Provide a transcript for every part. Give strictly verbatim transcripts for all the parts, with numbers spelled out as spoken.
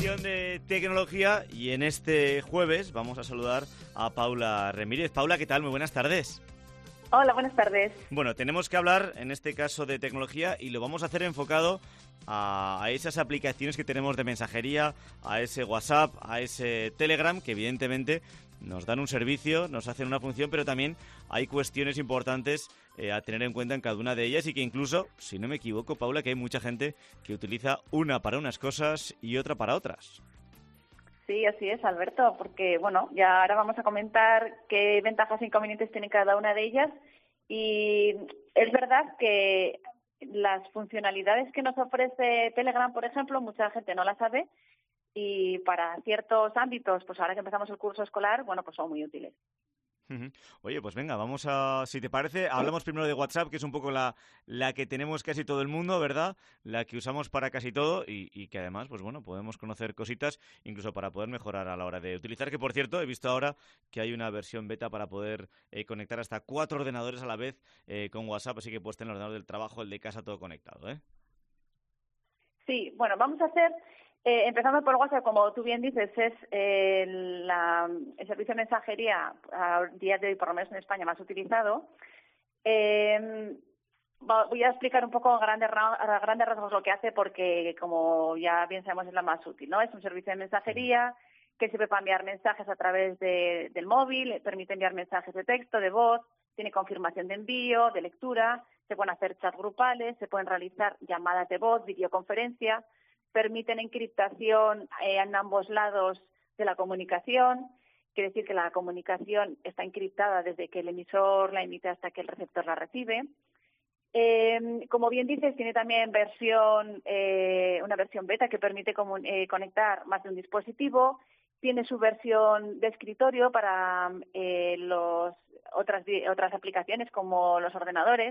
sección de tecnología y en este jueves vamos a saludar a Paula Remírez. Paula, ¿qué tal? Muy buenas tardes. Hola, buenas tardes. Bueno, tenemos que hablar en este caso de tecnología y lo vamos a hacer enfocado a, a esas aplicaciones que tenemos de mensajería, a ese WhatsApp, a ese Telegram, que evidentemente nos dan un servicio, nos hacen una función, pero también hay cuestiones importantes eh, a tener en cuenta en cada una de ellas y que incluso, si no me equivoco, Paula, que hay mucha gente que utiliza una para unas cosas y otra para otras. Sí, así es, Alberto, porque, bueno, ya ahora vamos a comentar qué ventajas e inconvenientes tiene cada una de ellas y es verdad que las funcionalidades que nos ofrece Telegram, por ejemplo, mucha gente no las sabe y para ciertos ámbitos, pues ahora que empezamos el curso escolar, bueno, pues son muy útiles. Oye, pues venga, vamos a, si te parece, hablamos primero de WhatsApp, que es un poco la, la que tenemos casi todo el mundo, ¿verdad? La que usamos para casi todo y, y que además, pues bueno, podemos conocer cositas incluso para poder mejorar a la hora de utilizar, que por cierto, he visto ahora que hay una versión beta para poder eh, conectar hasta cuatro ordenadores a la vez eh, con WhatsApp, así que puedes tener el ordenador del trabajo, el de casa, todo conectado, ¿eh? Sí, bueno, vamos a hacer... Eh, empezando por WhatsApp, como tú bien dices, es eh, la, el servicio de mensajería a día de hoy, por lo menos en España, más utilizado. Eh, voy a explicar un poco a grandes, a grandes rasgos lo que hace porque, como ya bien sabemos, es la más útil, ¿no? Es un servicio de mensajería que sirve para enviar mensajes a través de, del móvil, permite enviar mensajes de texto, de voz, tiene confirmación de envío, de lectura, se pueden hacer chats grupales, se pueden realizar llamadas de voz, videoconferencia, permiten encriptación eh, en ambos lados de la comunicación, quiere decir que la comunicación está encriptada desde que el emisor la emite hasta que el receptor la recibe. Eh, como bien dices, tiene también versión eh, una versión beta que permite comun- eh, conectar más de un dispositivo, tiene su versión de escritorio para eh, los otras, otras aplicaciones como los ordenadores.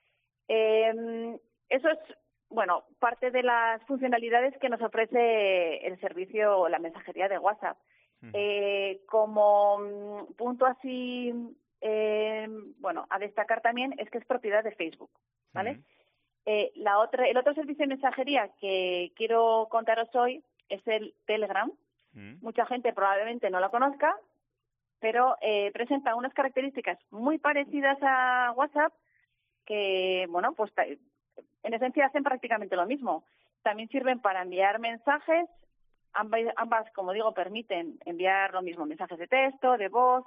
Eh, eso es Bueno, parte de las funcionalidades que nos ofrece el servicio o la mensajería de WhatsApp. Uh-huh. Eh, como punto así, eh, bueno, a destacar también es que es propiedad de Facebook, ¿vale? Uh-huh. Eh, la otra, el otro servicio de mensajería que quiero contaros hoy es el Telegram. Uh-huh. Mucha gente probablemente no lo conozca, pero eh, presenta unas características muy parecidas a WhatsApp que, bueno, pues en esencia hacen prácticamente lo mismo. También sirven para enviar mensajes. Ambas, ambas, como digo, permiten enviar lo mismo, mensajes de texto, de voz.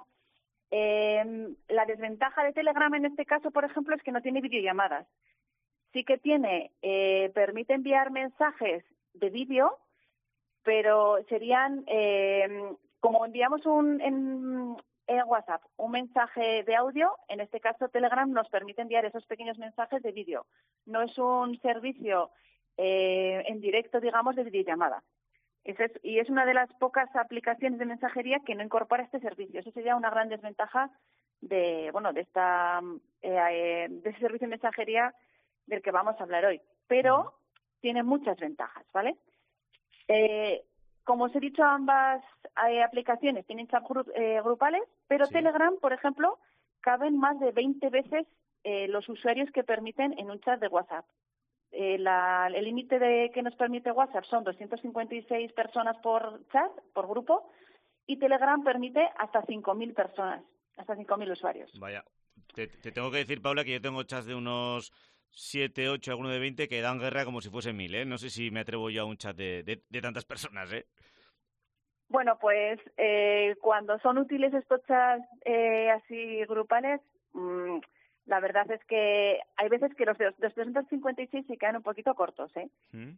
Eh, la desventaja de Telegram en este caso, por ejemplo, es que no tiene videollamadas. Sí que tiene, eh, permite enviar mensajes de vídeo, pero serían, eh, como enviamos un... En, en WhatsApp un mensaje de audio, en este caso Telegram nos permite enviar esos pequeños mensajes de vídeo. No es un servicio eh, en directo, digamos, de videollamada. Ese es, y es una de las pocas aplicaciones de mensajería que no incorpora este servicio. Eso sería una gran desventaja de, bueno, de esta eh, de ese servicio de mensajería del que vamos a hablar hoy. Pero uh-huh. tiene muchas ventajas, ¿vale? Eh, Como os he dicho, ambas eh, aplicaciones tienen chats gru- eh, grupales, pero sí. Telegram, por ejemplo, caben más de veinte veces eh, los usuarios que permiten en un chat de WhatsApp. Eh, la, el límite de que nos permite WhatsApp son doscientas cincuenta y seis personas por chat, por grupo, y Telegram permite hasta cinco mil personas, hasta cinco mil usuarios. Vaya, te, te tengo que decir, Paula, que yo tengo chats de unos siete, ocho, alguno de veinte que dan guerra como si fuesen mil, ¿eh? No sé si me atrevo yo a un chat de, de, de tantas personas, ¿eh? Bueno, pues eh, cuando son útiles estos chats eh, así grupales, mmm, la verdad es que hay veces que los de los doscientos cincuenta y seis se quedan un poquito cortos, ¿eh? ¿Mm?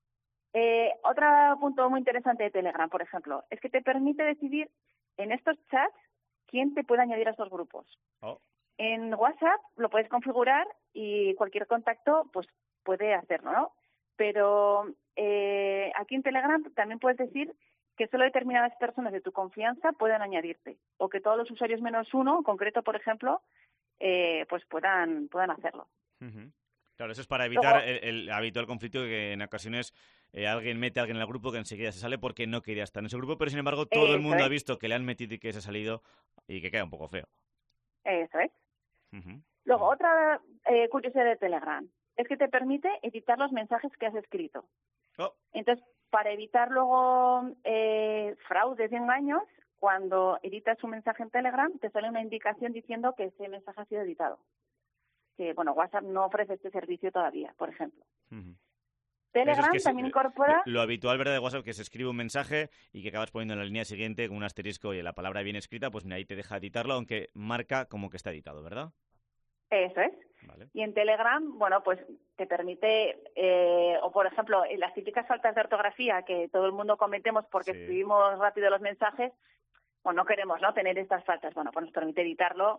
Eh, otro punto muy interesante de Telegram, por ejemplo, es que te permite decidir en estos chats quién te puede añadir a estos grupos. Oh. En WhatsApp lo puedes configurar y cualquier contacto pues puede hacerlo, ¿no? Pero eh, aquí en Telegram también puedes decir que solo determinadas personas de tu confianza puedan añadirte o que todos los usuarios menos uno, en concreto, por ejemplo, eh, pues puedan puedan hacerlo. Uh-huh. Claro, eso es para evitar Luego, el, el habitual conflicto que en ocasiones eh, alguien mete a alguien en el grupo que enseguida se sale porque no quería estar en ese grupo, pero sin embargo todo el mundo es. ha visto que le han metido y que se ha salido y que queda un poco feo. Eso es. Uh-huh. Luego, uh-huh. otra eh, curiosidad de Telegram es que te permite editar los mensajes que has escrito. Oh. Entonces, para evitar luego eh, fraudes y engaños, cuando editas un mensaje en Telegram, te sale una indicación diciendo que ese mensaje ha sido editado. Que, bueno, WhatsApp no ofrece este servicio todavía, por ejemplo. Uh-huh. Telegram Eso es que también se, incorpora... lo, lo habitual, ¿verdad?, de WhatsApp, que se escribe un mensaje y que acabas poniendo en la línea siguiente con un asterisco y la palabra bien escrita, pues mira, ahí te deja editarlo, aunque marca como que está editado, ¿verdad? Eso es. Vale. Y en Telegram, bueno, pues te permite, eh, o por ejemplo, en las típicas faltas de ortografía que todo el mundo cometemos porque Sí. escribimos rápido los mensajes, bueno, no queremos, ¿no?, tener estas faltas. Bueno, pues nos permite editarlo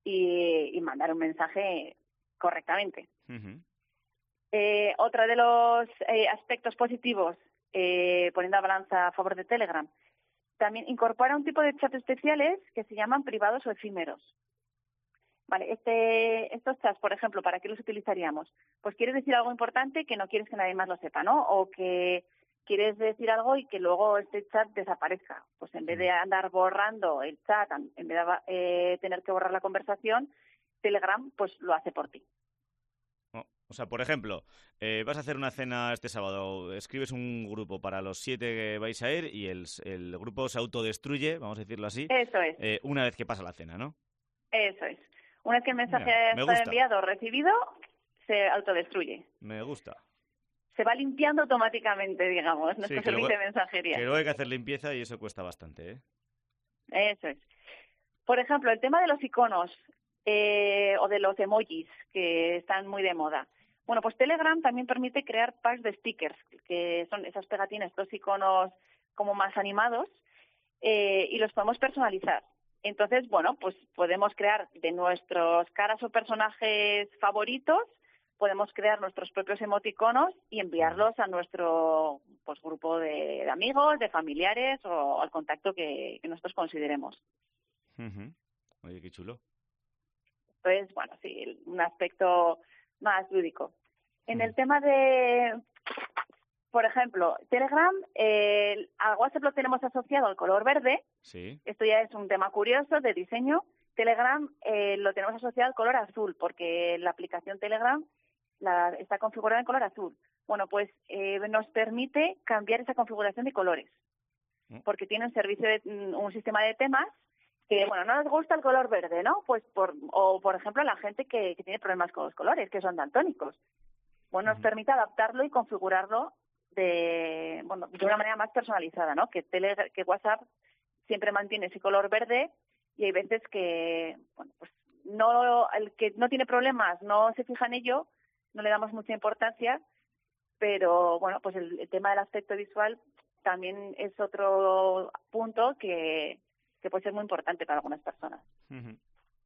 y, y mandar un mensaje correctamente. Uh-huh. Eh, otro de los eh, aspectos positivos, eh, poniendo la balanza a favor de Telegram, también incorpora un tipo de chat especiales que se llaman privados o efímeros. Vale, este, estos chats, por ejemplo, ¿para qué los utilizaríamos? Pues quieres decir algo importante que no quieres que nadie más lo sepa, ¿no? O que quieres decir algo y que luego este chat desaparezca. Pues en vez de andar borrando el chat, en vez de eh, tener que borrar la conversación, Telegram pues lo hace por ti. Oh, o sea, por ejemplo, eh, vas a hacer una cena este sábado, escribes un grupo para los siete que vais a ir y el, el grupo se autodestruye, vamos a decirlo así, Eso es. Eh, una vez que pasa la cena, ¿no? Eso es. Una vez que el mensaje Mira, me está gusta. enviado o recibido, se autodestruye. Me gusta. Se va limpiando automáticamente, digamos, nuestro Sí, que servicio luego, de mensajería. que luego hay que hacer limpieza y eso cuesta bastante, ¿eh? Eso es. Por ejemplo, el tema de los iconos eh, o de los emojis, que están muy de moda. Bueno, pues Telegram también permite crear packs de stickers, que son esas pegatinas, estos iconos como más animados, eh, y los podemos personalizar. Entonces, bueno, pues podemos crear de nuestros caras o personajes favoritos, podemos crear nuestros propios emoticonos y enviarlos a nuestro pues grupo de, de amigos, de familiares o al contacto que, que nosotros consideremos. Uh-huh. Oye, qué chulo. Entonces, bueno, sí, un aspecto más lúdico. En Uh-huh. el tema de, por ejemplo, Telegram, eh, a WhatsApp lo tenemos asociado al color verde. Sí. Esto ya es un tema curioso de diseño. Telegram eh, lo tenemos asociado al color azul, porque la aplicación Telegram la, está configurada en color azul. Bueno, pues eh, nos permite cambiar esa configuración de colores, porque tiene un servicio, de, un sistema de temas que, bueno, no nos gusta el color verde, ¿no? Pues por, o, por ejemplo, la gente que, que tiene problemas con los colores, que son daltónicos. Bueno, nos permite adaptarlo y configurarlo de, bueno, de una manera más personalizada, ¿no? Que, tele, que WhatsApp siempre mantiene ese color verde y hay veces que, bueno, pues no, el que no tiene problemas no se fija en ello, no le damos mucha importancia, pero, bueno, pues el, el tema del aspecto visual también es otro punto que, que puede ser muy importante para algunas personas. Uh-huh.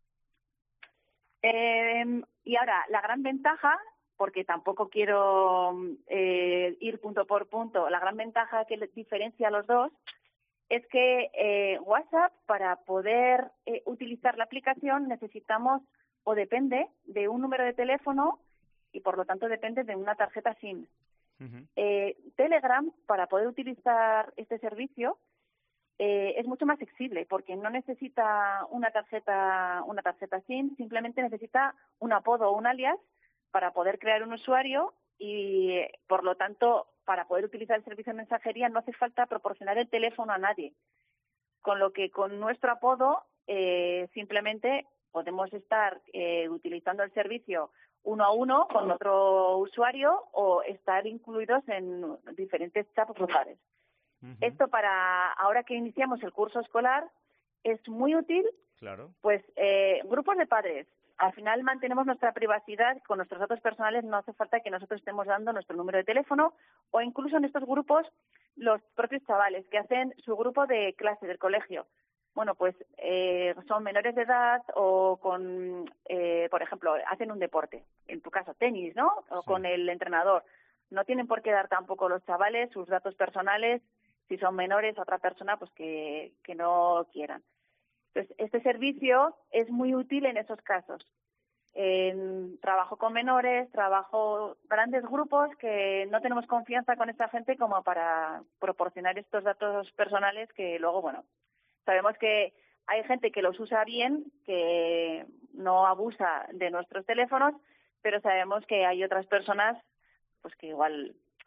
Eh, y ahora, la gran ventaja, porque tampoco quiero eh, ir punto por punto, la gran ventaja que diferencia a los dos es que eh, WhatsApp, para poder eh, utilizar la aplicación, necesitamos o depende de un número de teléfono y, por lo tanto, depende de una tarjeta SIM. Uh-huh. Eh, Telegram, para poder utilizar este servicio, eh, es mucho más flexible porque no necesita una tarjeta, una tarjeta SIM, simplemente necesita un apodo o un alias para poder crear un usuario y, por lo tanto, para poder utilizar el servicio de mensajería no hace falta proporcionar el teléfono a nadie. Con lo que con nuestro apodo eh, simplemente podemos estar eh, utilizando el servicio uno a uno con otro usuario o estar incluidos en diferentes chats grupales. Uh-huh. Esto, para ahora que iniciamos el curso escolar, es muy útil. Claro. Pues eh, grupos de padres. Al final mantenemos nuestra privacidad, con nuestros datos personales no hace falta que nosotros estemos dando nuestro número de teléfono, o incluso en estos grupos los propios chavales que hacen su grupo de clase del colegio. Bueno, pues eh, son menores de edad o con, eh, por ejemplo, hacen un deporte, en tu caso tenis, ¿no? O sí. Con el entrenador. No tienen por qué dar tampoco los chavales sus datos personales si son menores a otra persona pues que, que no quieran. Entonces, este servicio es muy útil en esos casos. En trabajo con menores, trabajo grandes grupos que no tenemos confianza con esta gente como para proporcionar estos datos personales que luego, bueno, sabemos que hay gente que los usa bien, que no abusa de nuestros teléfonos, pero sabemos que hay otras personas pues que igual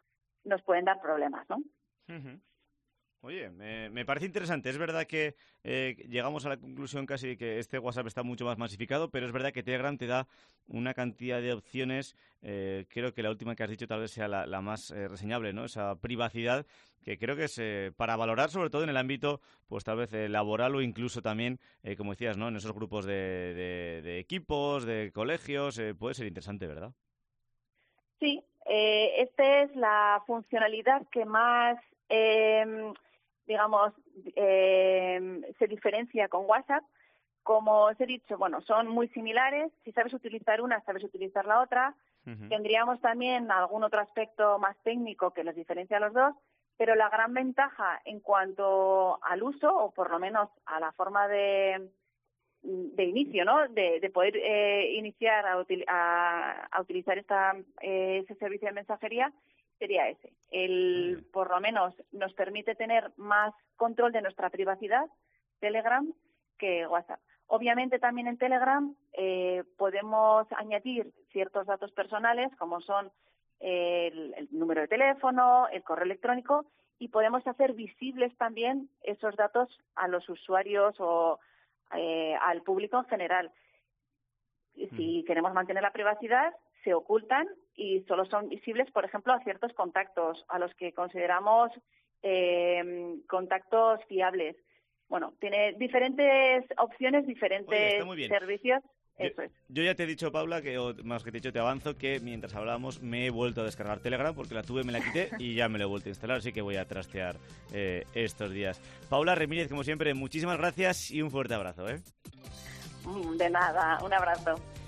nos pueden dar problemas, ¿no? Uh-huh. Oye, me, me parece interesante. Es verdad que eh, llegamos a la conclusión casi de que este WhatsApp está mucho más masificado, pero es verdad que Telegram te da una cantidad de opciones. Eh, creo que la última que has dicho tal vez sea la, la más eh, reseñable, ¿no? Esa privacidad que creo que es eh, para valorar, sobre todo en el ámbito, pues tal vez eh, laboral o incluso también, eh, como decías, ¿no? En esos grupos de, de, de equipos, de colegios, eh, puede ser interesante, ¿verdad? Sí, eh, esta es la funcionalidad que más... Eh, digamos, eh, se diferencia con WhatsApp. Como os he dicho, bueno, son muy similares. Si sabes utilizar una, sabes utilizar la otra. Uh-huh. Tendríamos también algún otro aspecto más técnico que los diferencia a los dos, pero la gran ventaja en cuanto al uso, o por lo menos a la forma de, de inicio, ¿no? De, de poder eh, iniciar a, util, a, a utilizar esta, eh, ese servicio de mensajería, sería ese. El, por lo menos, nos permite tener más control de nuestra privacidad, Telegram, que WhatsApp. Obviamente, también en Telegram eh, podemos añadir ciertos datos personales, como son el, el número de teléfono, el correo electrónico, y podemos hacer visibles también esos datos a los usuarios o eh, al público en general. Si mm. queremos mantener la privacidad, se ocultan y solo son visibles, por ejemplo, a ciertos contactos, a los que consideramos eh, contactos fiables. Bueno, tiene diferentes opciones, diferentes Oye, servicios. Yo, Eso es. Yo ya te he dicho, Paula, que o más que te he dicho, te avanzo, que mientras hablábamos me he vuelto a descargar Telegram porque la tuve, me la quité y ya me la he vuelto a instalar, así que voy a trastear eh, estos días. Paula Remírez, como siempre, muchísimas gracias y un fuerte abrazo, ¿eh? De nada, un abrazo.